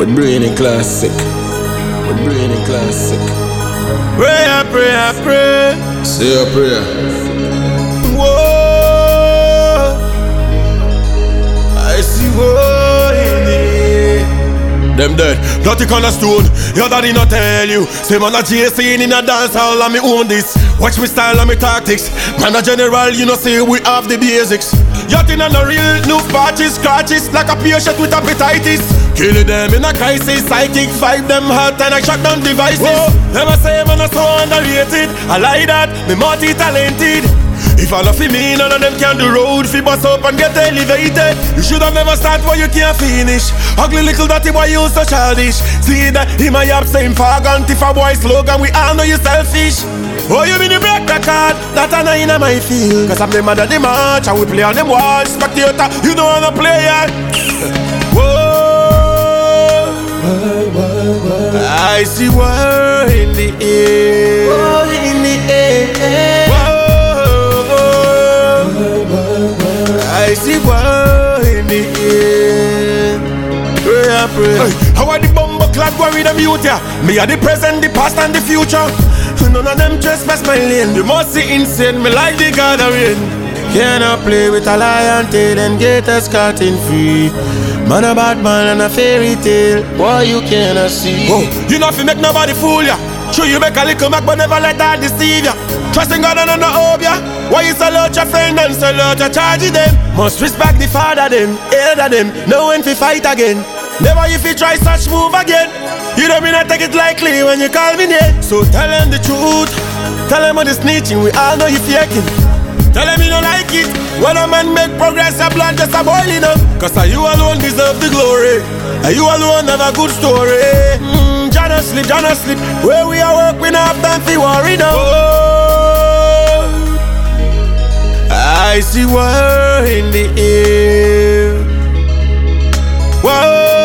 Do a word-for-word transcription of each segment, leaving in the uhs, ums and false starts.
With brainy classic. With brainy classic. Pray, I pray, I pray. Say your prayer. Whoa, I see woe in the air. Them dead, nothing on a stone. Your daddy not tell you. Say man a J C in a dance hall and me own this. Watch me style and me tactics. Man a general, you know say we have the basics. Yatin and a real new patches, scratches like a patient with hepatitis. Kill them in a crisis, psychic fight them hot and I shut down devices. Whoa, never say man a so underrated. I like that, me multi-talented. If all of me, none of them can do road. Fi bust up and get elevated. You should have never start where you can't finish. Ugly little dirty boy, you so childish. See that in my app same fagant. If a boy slogan, we all know you selfish. Oh, you mean you break the card? That a nine in my field. Cause I'm the man of the match and we play on them walls. Spectator, you know I'm a player. Whoa, I see war in the air. War in the air. I see war in the air. Pray, I pray. Hey, how are the bumbo clad worry them youth ya? Me are the present, the past and the future. None of them trespass my lane. You must see insane, me like the gathering. Cannot play with a lion tail and get us cutting free. Man a bad man and a fairy tale. Boy, you cannot see. Oh, you know if you make nobody fool ya. Sure you make a little back but never let that deceive ya. Trusting God and not hope ya. Why you salute your friend and salute your charge them? Must respect the father them, elder them. Know when fi fight again. Never if you try such move again. You don't mean I take it lightly when you call me name. So tell them the truth. Tell them all the snitching, we all know you faking. Tell them you don't like it. When a man make progress, your blood just a boiling up. Cause you alone deserve the glory. And you alone have a good story. Mmm, Jana sleep, Jana sleep. Where we are work, we not have time for worry now. Oh, I see war in the air. Whoa,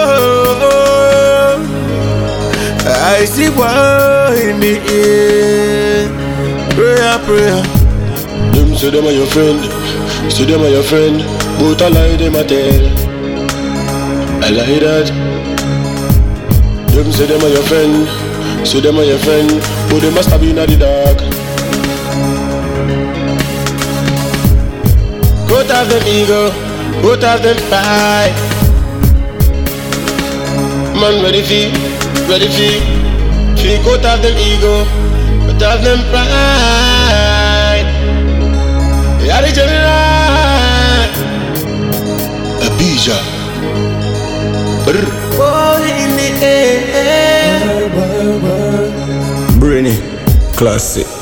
I see war in the air. Prayer, prayer. Them say them are your friend, say them are your friend, but I lie them a tell. I lie that. Them say them are your friend, say them are your friend, but they must have been at the dark. Both of them ego, both of them pride. Man ready fi, ready fi, fi both of them ego, both of them pride. Yeah, the general Abija. Boy in the air. Brainy classic.